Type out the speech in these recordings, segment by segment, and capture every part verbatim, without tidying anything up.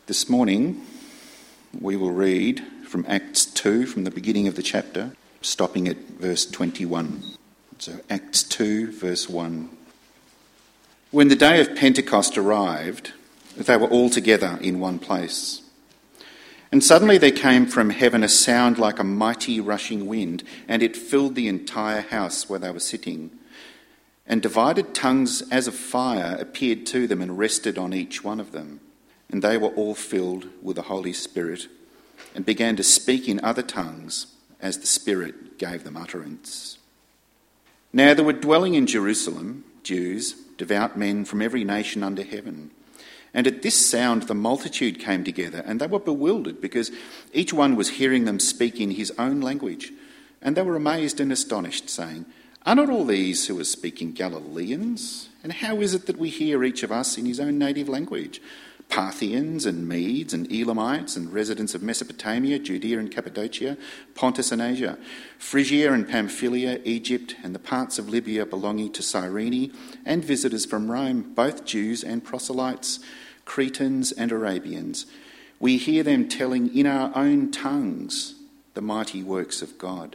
This morning we will read from Acts two, from the beginning of the chapter, stopping at verse twenty-one. So Acts two, verse one. When the day of Pentecost arrived, they were all together in one place. And suddenly there came from heaven a sound like a mighty rushing wind, and it filled the entire house where they were sitting. And divided tongues as of fire appeared to them and rested on each one of them. And they were all filled with the Holy Spirit and began to speak in other tongues as the Spirit gave them utterance. Now there were dwelling in Jerusalem Jews, devout men from every nation under heaven. And at this sound the multitude came together, and they were bewildered because each one was hearing them speak in his own language. And they were amazed and astonished, saying, "Are not all these who are speaking Galileans? And how is it that we hear each of us in his own native language? Parthians and Medes and Elamites and residents of Mesopotamia, Judea and Cappadocia, Pontus and Asia, Phrygia and Pamphylia, Egypt and the parts of Libya belonging to Cyrene, and visitors from Rome, both Jews and proselytes, Cretans and Arabians. We hear them telling in our own tongues the mighty works of God."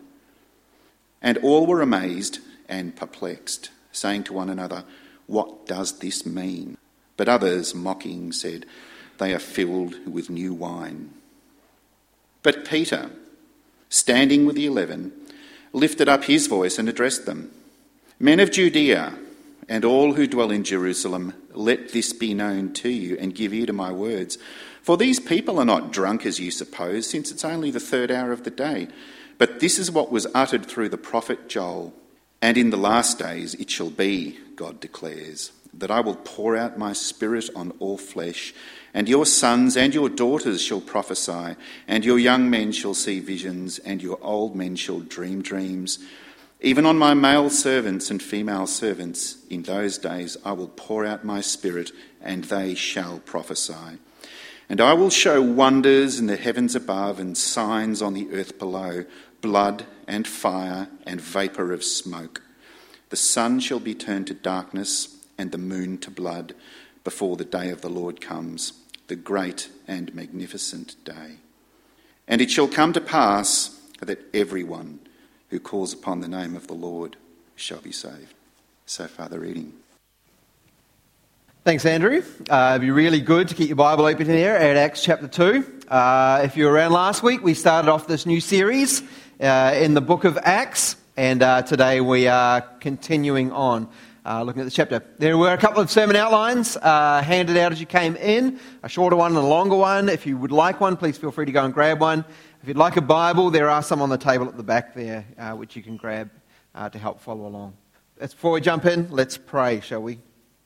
And all were amazed and perplexed, saying to one another, "What does this mean?" But others, mocking, said, "They are filled with new wine." But Peter, standing with the eleven, lifted up his voice and addressed them. "Men of Judea, and all who dwell in Jerusalem, let this be known to you, and give ear to my words. For these people are not drunk as you suppose, since it's only the third hour of the day. But this is what was uttered through the prophet Joel. And in the last days it shall be, God declares, that I will pour out my spirit on all flesh, and your sons and your daughters shall prophesy, and your young men shall see visions, and your old men shall dream dreams. Even on my male servants and female servants, in those days I will pour out my spirit, and they shall prophesy. And I will show wonders in the heavens above and signs on the earth below, blood and fire and vapour of smoke. The sun shall be turned to darkness and the moon to blood before the day of the Lord comes, the great and magnificent day. And it shall come to pass that everyone who calls upon the name of the Lord shall be saved." So far the reading. Thanks, Andrew. Uh, it'd be really good to keep your Bible open here at Acts chapter two. Uh, if you were around last week, we started off this new series uh, in the book of Acts, and uh, today we are continuing on. Uh, looking at the chapter. There were a couple of sermon outlines uh, handed out as you came in, a shorter one and a longer one. If you would like one, please feel free to go and grab one. If you'd like a Bible, there are some on the table at the back there, uh, which you can grab uh, to help follow along. As before we jump in, let's pray, shall we?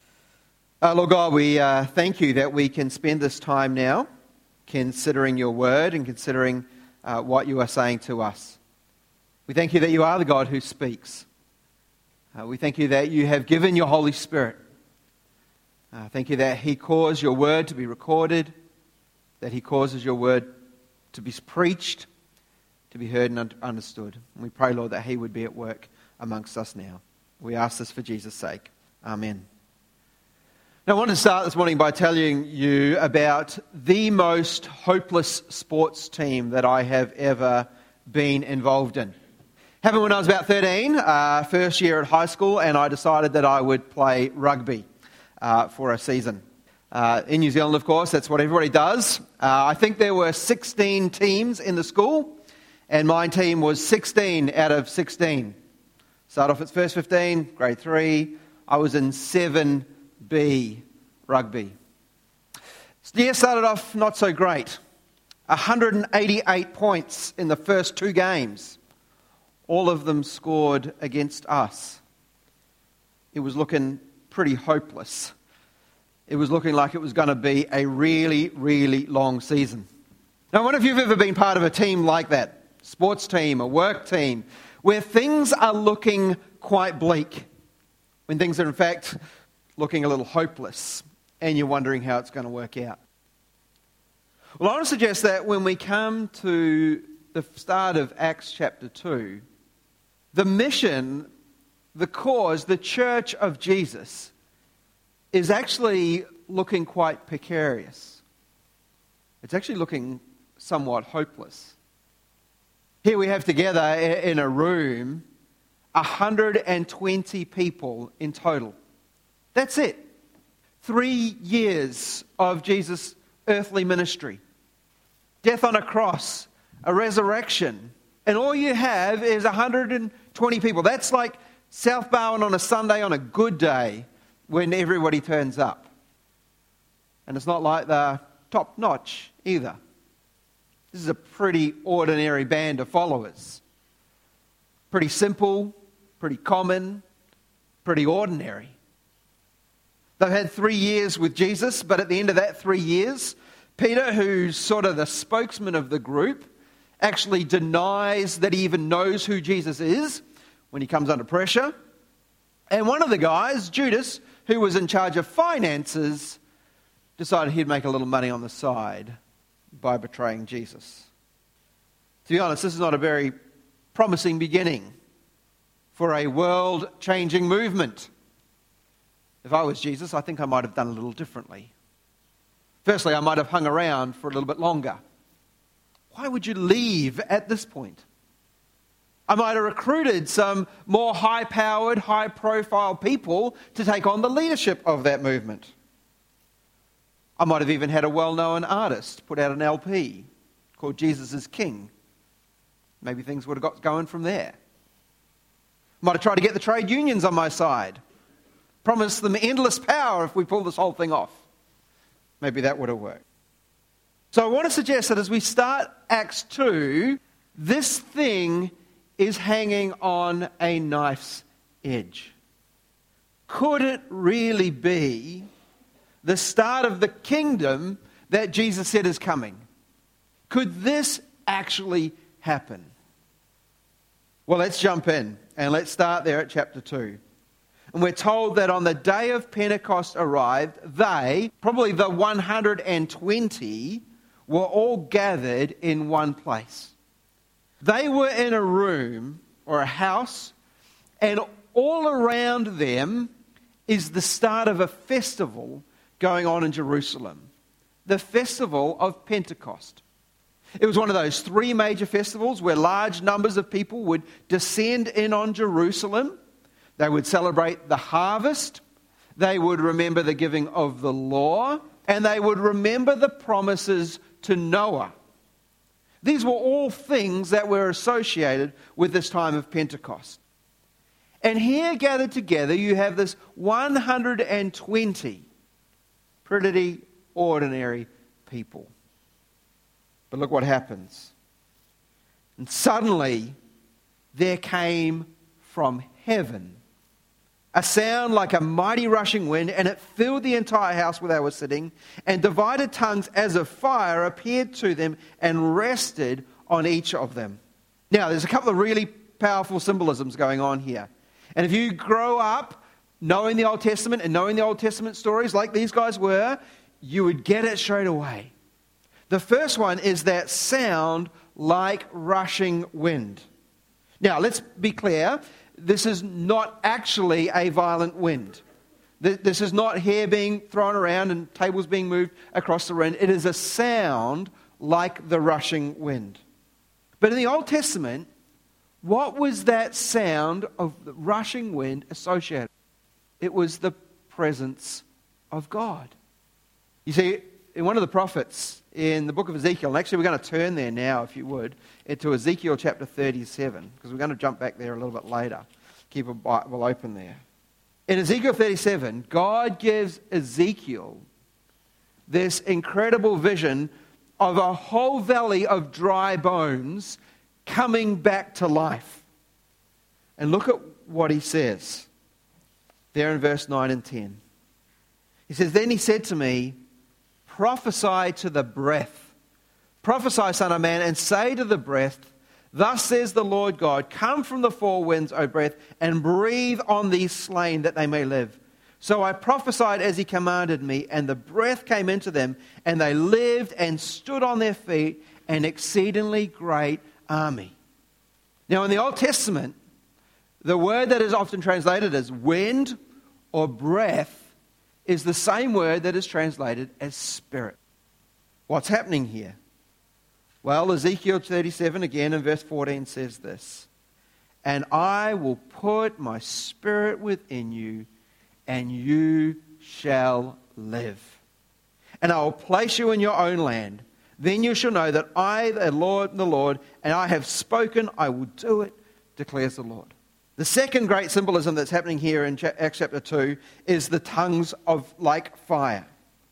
Uh, Lord God, we uh, thank you that we can spend this time now considering your word and considering uh, what you are saying to us. We thank you that you are the God who speaks. Uh, we thank you that you have given your Holy Spirit. Uh, thank you that he caused your word to be recorded, that he causes your word to be preached, to be heard and un- understood. And we pray, Lord, that he would be at work amongst us now. We ask this for Jesus' sake. Amen. Now, I want to start this morning by telling you about the most hopeless sports team that I have ever been involved in. Happened when I was about thirteen, uh, first year at high school, and I decided that I would play rugby uh, for a season. Uh, in New Zealand, of course, that's what everybody does. Uh, I think there were sixteen teams in the school, and my team was sixteen out of sixteen. Started off at first fifteen, grade three. I was in seven B rugby. The year started off not so great. one hundred eighty-eight points in the first two games. All of them scored against us. It was looking pretty hopeless. It was looking like it was going to be a really, really long season. Now, I wonder if you've ever been part of a team like that, sports team, a work team, where things are looking quite bleak, when things are in fact looking a little hopeless, and you're wondering how it's going to work out. Well, I want to suggest that when we come to the start of Acts chapter two, the mission, the cause, the church of Jesus is actually looking quite precarious. it's actually looking somewhat hopeless. Here we have together in a room one hundred twenty people in total. That's it. Three years of Jesus' earthly ministry. Death on a cross, a resurrection. And all you have is one hundred twenty people. That's like South Barwon on a Sunday on a good day when everybody turns up. And it's not like they're top notch either. This is a pretty ordinary band of followers. Pretty simple, pretty common, pretty ordinary. They've had three years with Jesus, but at the end of that three years, Peter, who's sort of the spokesman of the group, actually denies that he even knows who Jesus is when he comes under pressure. And one of the guys, Judas, who was in charge of finances, decided he'd make a little money on the side by betraying Jesus. To be honest, this is not a very promising beginning for a world-changing movement. If I was Jesus, I think I might have done a little differently. Firstly, I might have hung around for a little bit longer. Why would you leave at this point? I might have recruited some more high-powered, high-profile people to take on the leadership of that movement. I might have even had a well-known artist put out an L P called Jesus is King. Maybe things would have got going from there. Might have tried to get the trade unions on my side. Promise them endless power if we pull this whole thing off. Maybe that would have worked. So I want to suggest that as we start Acts two, this thing is hanging on a knife's edge. Could it really be the start of the kingdom that Jesus said is coming? Could this actually happen? Well, let's jump in and let's start there at chapter two. And we're told that on the day of Pentecost arrived, they, probably the one hundred twenty, were all gathered in one place. They were in a room or a house, and all around them is the start of a festival going on in Jerusalem. The festival of Pentecost. It was one of those three major festivals where large numbers of people would descend in on Jerusalem. They would celebrate the harvest, they would remember the giving of the law, and they would remember the promises to Noah. These were all things that were associated with this time of Pentecost. And here gathered together you have this one hundred twenty pretty ordinary people. But look what happens. And suddenly there came from heaven a sound like a mighty rushing wind, and it filled the entire house where they were sitting, and divided tongues as of fire appeared to them and rested on each of them. Now, there's a couple of really powerful symbolisms going on here. And if you grow up knowing the Old Testament and knowing the Old Testament stories like these guys were, you would get it straight away. The first one is that sound like rushing wind. Now, let's be clear. This is not actually a violent wind. This is not hair being thrown around and tables being moved across the room. It is a sound like the rushing wind. But in the Old Testament, what was that sound of the rushing wind associated? It was the presence of God. You see, in one of the prophets in the book of Ezekiel, and actually we're going to turn there now, if you would, into Ezekiel chapter thirty-seven, because we're going to jump back there a little bit later. Keep a Bible open there. In Ezekiel thirty-seven, God gives Ezekiel this incredible vision of a whole valley of dry bones coming back to life. And look at what he says there in verse nine and ten. He says, "Then he said to me, prophesy to the breath. Prophesy, son of man, and say to the breath, thus says the Lord God, come from the four winds, O breath, and breathe on these slain that they may live. So I prophesied as he commanded me, and the breath came into them, and they lived and stood on their feet, an exceedingly great army." Now in the Old Testament, the word that is often translated as wind or breath is the same word that is translated as spirit. What's happening here? Well, Ezekiel thirty-seven again in verse fourteen says this, "And I will put my spirit within you, and you shall live. And I will place you in your own land. Then you shall know that I, the Lord, the Lord, and I have spoken, I will do it, declares the Lord." The second great symbolism that's happening here in Acts chapter two is the tongues of like fire.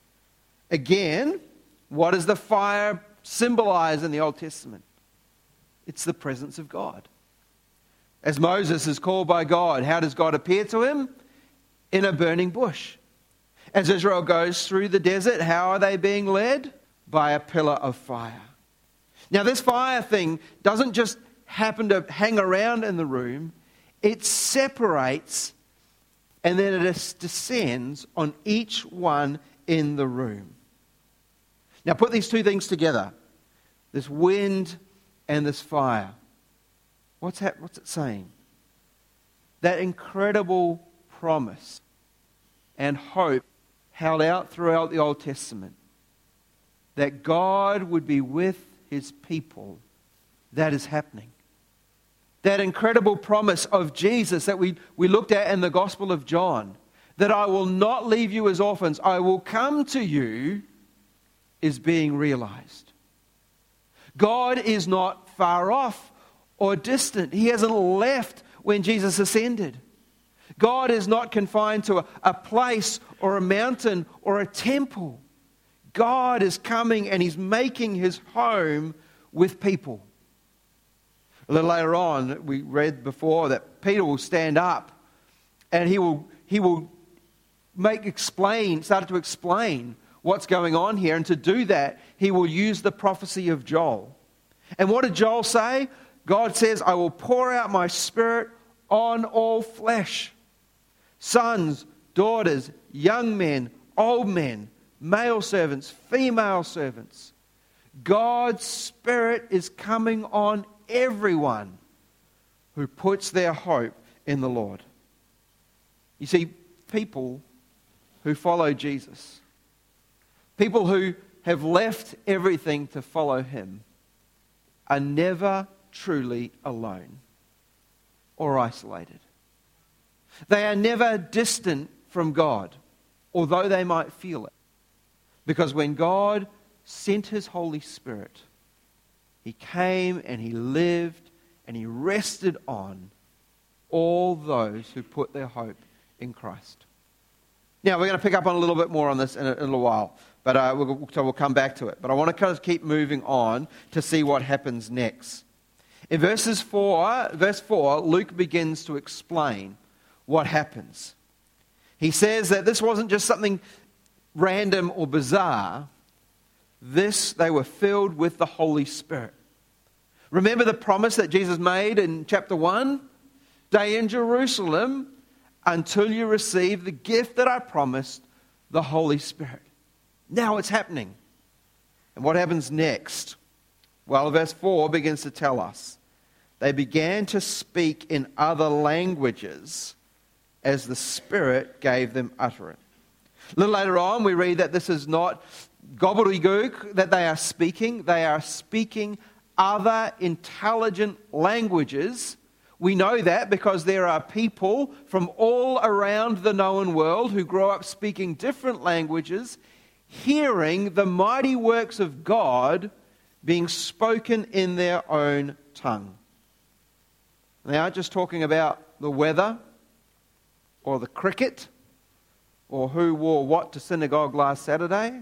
Again, what does the fire symbolize in the Old Testament? It's the presence of God. As Moses is called by God, how does God appear to him? In a burning bush. As Israel goes through the desert, how are they being led? By a pillar of fire. Now, this fire thing doesn't just happen to hang around in the room. It separates and then it descends on each one in the room. Now, put these two things together. This wind and this fire. What's, that, what's it saying? That incredible promise and hope held out throughout the Old Testament, that God would be with his people, that is happening. That incredible promise of Jesus that we, we looked at in the Gospel of John, that I will not leave you as orphans, I will come to you, is being realized. God is not far off or distant. He hasn't left when Jesus ascended. God is not confined to a, a place or a mountain or a temple. God is coming and he's making his home with people. A little later on, we read before that Peter will stand up and he will he will make explain, start to explain what's going on here. And to do that, he will use the prophecy of Joel. And what did Joel say? God says, I will pour out my spirit on all flesh. Sons, daughters, young men, old men, male servants, female servants. God's Spirit is coming on everyone who puts their hope in the Lord. You see, people who follow Jesus, people who have left everything to follow him, are never truly alone or isolated. They are never distant from God, although they might feel it. Because when God sent his Holy Spirit, he came and he lived and he rested on all those who put their hope in Christ. Now, we're going to pick up on a little bit more on this in a, in a little while, but uh, we'll, so we'll come back to it. But I want to kind of keep moving on to see what happens next. In verses four, verse four, Luke begins to explain what happens. He says that this wasn't just something random or bizarre. This, they were filled with the Holy Spirit. Remember the promise that Jesus made in chapter one? Stay in Jerusalem until you receive the gift that I promised, the Holy Spirit. Now it's happening. And what happens next? Well, verse four begins to tell us. They began to speak in other languages as the Spirit gave them utterance. A little later on, we read that this is not gobbledygook that they are speaking. They are speaking other intelligent languages. We know that because there are people from all around the known world who grow up speaking different languages, hearing the mighty works of God being spoken in their own tongue. They aren't just talking about the weather or the cricket or who wore what to synagogue last Saturday.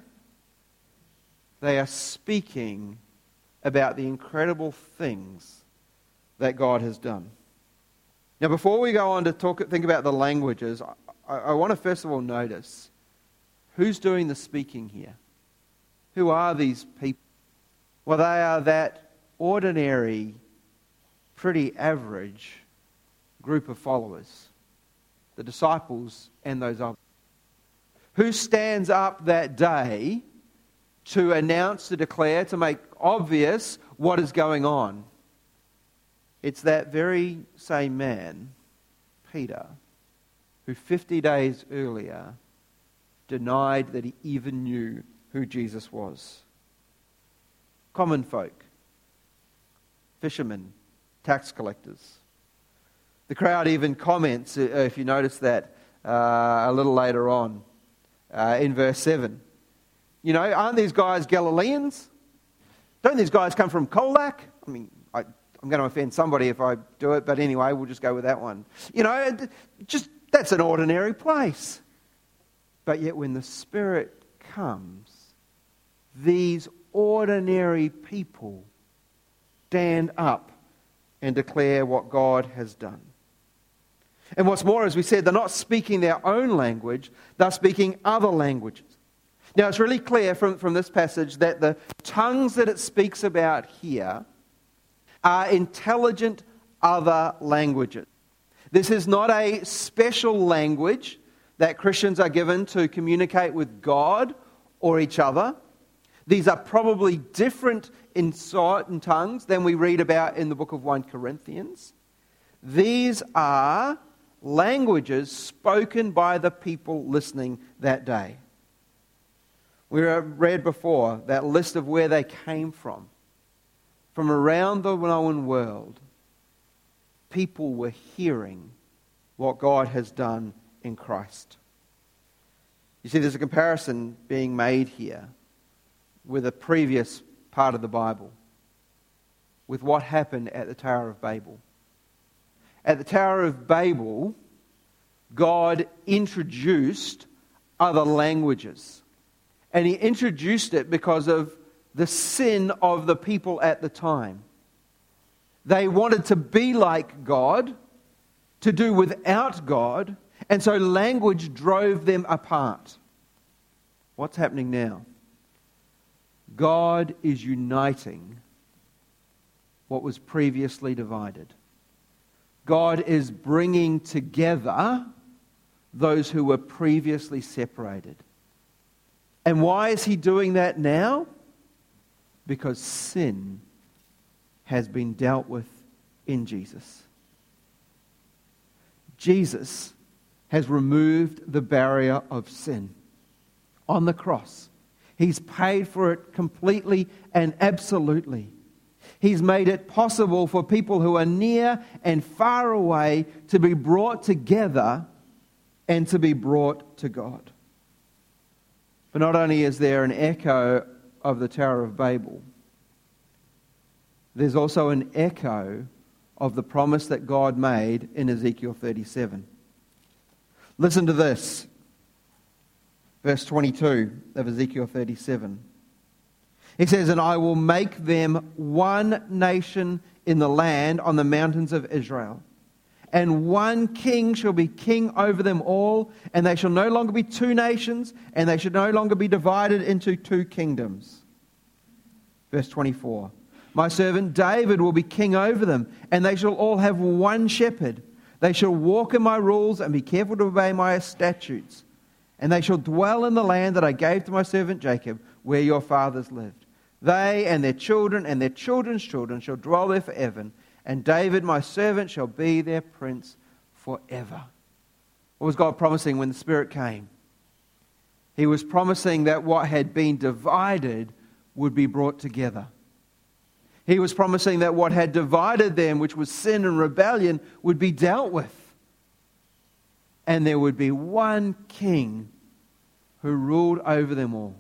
They are speaking about the incredible things that God has done. Now, before we go on to talk, think about the languages, I, I want to first of all notice who's doing the speaking here. Who are these people? Well, they are that ordinary, pretty average group of followers, the disciples and those others. Who stands up that day to announce, to declare, to make obvious what is going on? It's that very same man, Peter, who fifty days earlier denied that he even knew who Jesus was. common folk, fishermen, tax collectors. The crowd even comments, if you notice that, uh, a little later on uh, in verse seven. You know, aren't these guys Galileans? Don't these guys come from Colac? I mean, I, I'm going to offend somebody if I do it, but anyway, we'll just go with that one. You know, just that's an ordinary place. But yet when the Spirit comes, these ordinary people stand up and declare what God has done. And what's more, as we said, they're not speaking their own language, they're speaking other languages. Now, it's really clear from, from this passage that the tongues that it speaks about here are intelligent other languages. This is not a special language that Christians are given to communicate with God or each other. These are probably different in sort and tongues than we read about in the book of First Corinthians. These are languages spoken by the people listening that day. We read before that list of where they came from. From around the known world, people were hearing what God has done in Christ. You see, there's a comparison being made here with a previous part of the Bible, with what happened at the Tower of Babel. At the Tower of Babel, God introduced other languages. And he introduced it because of the sin of the people at the time. They wanted to be like God, to do without God, and so language drove them apart. What's happening now? God is uniting what was previously divided. God is bringing together those who were previously separated. And why is he doing that now? Because sin has been dealt with in Jesus. Jesus has removed the barrier of sin on the cross. He's paid for it completely and absolutely. He's made it possible for people who are near and far away to be brought together and to be brought to God. But not only is there an echo of the Tower of Babel, there's also an echo of the promise that God made in Ezekiel thirty-seven. Listen to this. Verse twenty-two of Ezekiel thirty-seven. He says, "And I will make them one nation in the land on the mountains of Israel. And one king shall be king over them all, and they shall no longer be two nations, and they shall no longer be divided into two kingdoms." Verse twenty-four. "My servant David will be king over them, and they shall all have one shepherd. They shall walk in my rules and be careful to obey my statutes. And they shall dwell in the land that I gave to my servant Jacob, where your fathers lived. They and their children and their children's children shall dwell there forever. And David, my servant, shall be their prince forever." What was God promising when the Spirit came? He was promising that what had been divided would be brought together. He was promising that what had divided them, which was sin and rebellion, would be dealt with. And there would be one king who ruled over them all.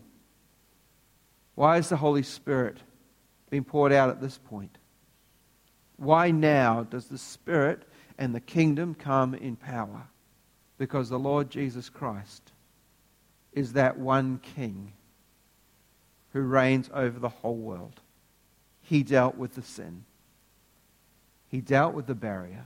Why is the Holy Spirit being poured out at this point? Why now does the Spirit and the kingdom come in power? Because the Lord Jesus Christ is that one king who reigns over the whole world. He dealt with the sin. He dealt with the barrier.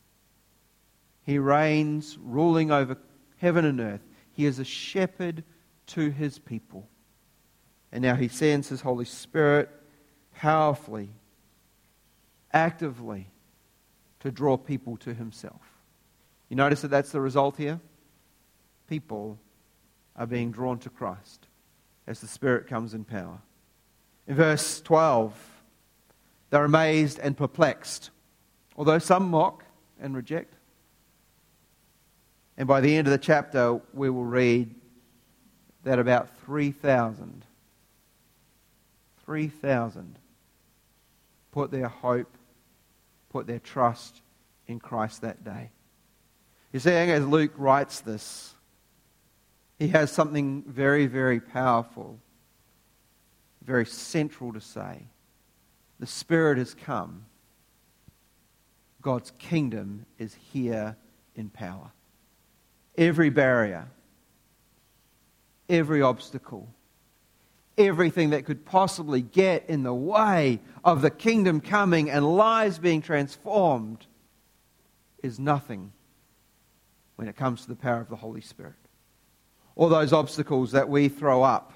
He reigns, ruling over heaven and earth. He is a shepherd to his people. And now he sends his Holy Spirit powerfully, actively, to draw people to himself. You notice that that's the result here? People are being drawn to Christ as the Spirit comes in power. In verse twelve, they're amazed and perplexed, although some mock and reject. And by the end of the chapter, we will read that about three thousand, three thousand put their hope, put their trust in Christ that day. You see, as Luke writes this, he has something very, very powerful, very central to say. The Spirit has come. God's kingdom is here in power. Every barrier, every obstacle, everything that could possibly get in the way of the kingdom coming and lives being transformed is nothing when it comes to the power of the Holy Spirit. All those obstacles that we throw up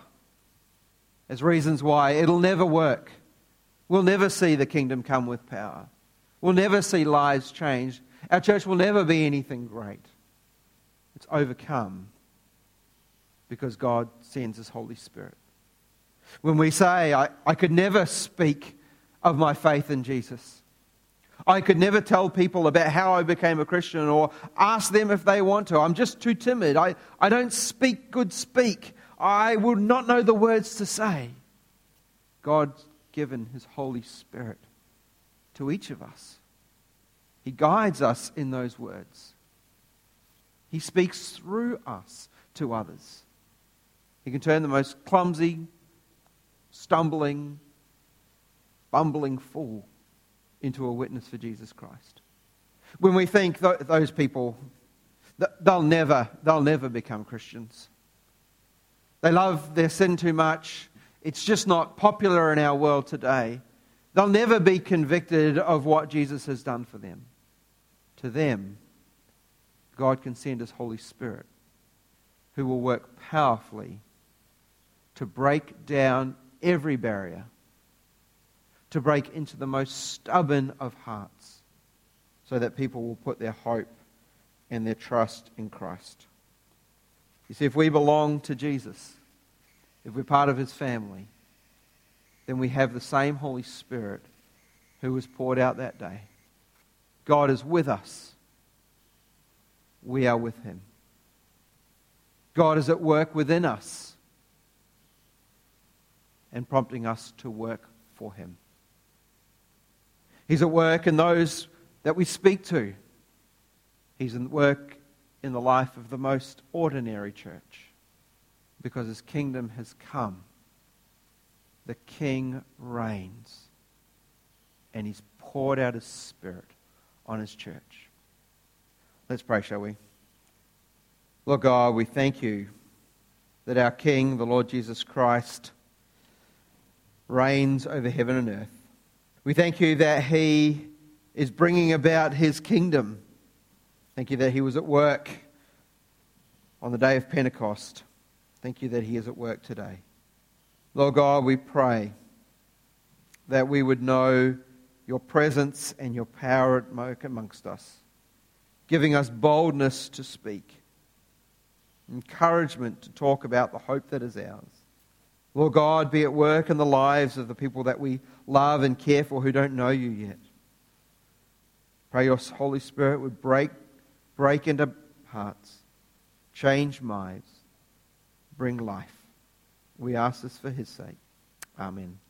as reasons why it'll never work. We'll never see the kingdom come with power. We'll never see lives change. Our church will never be anything great. It's overcome because God sends His Holy Spirit. When we say, I, I could never speak of my faith in Jesus. I could never tell people about how I became a Christian or ask them if they want to. I'm just too timid. I, I don't speak good speak. I will not know the words to say. God's given His Holy Spirit to each of us. He guides us in those words. He speaks through us to others. He can turn the most clumsy, stumbling, bumbling fool into a witness for Jesus Christ. When we think th- those people, th- they'll never, they'll never become Christians. They love their sin too much. It's just not popular in our world today. They'll never be convicted of what Jesus has done for them. To them, God can send His Holy Spirit, who will work powerfully to break down every barrier, to break into the most stubborn of hearts, so that people will put their hope and their trust in Christ. You see, if we belong to Jesus, if we're part of His family, then we have the same Holy Spirit who was poured out that day. God is with us. We are with Him. God is at work within us and prompting us to work for Him. He's at work in those that we speak to. He's at work in the life of the most ordinary church because His kingdom has come. The King reigns and He's poured out His Spirit on His church. Let's pray, shall we? Lord God, we thank You that our King, the Lord Jesus Christ, reigns over heaven and earth. We thank You that He is bringing about His kingdom. Thank You that He was at work on the day of Pentecost. Thank You that He is at work today. Lord God, we pray that we would know Your presence and Your power at work amongst us, giving us boldness to speak, encouragement to talk about the hope that is ours. Lord God, be at work in the lives of the people that we love and care for who don't know You yet. Pray Your Holy Spirit would break, break into hearts, change minds, bring life. We ask this for His sake. Amen.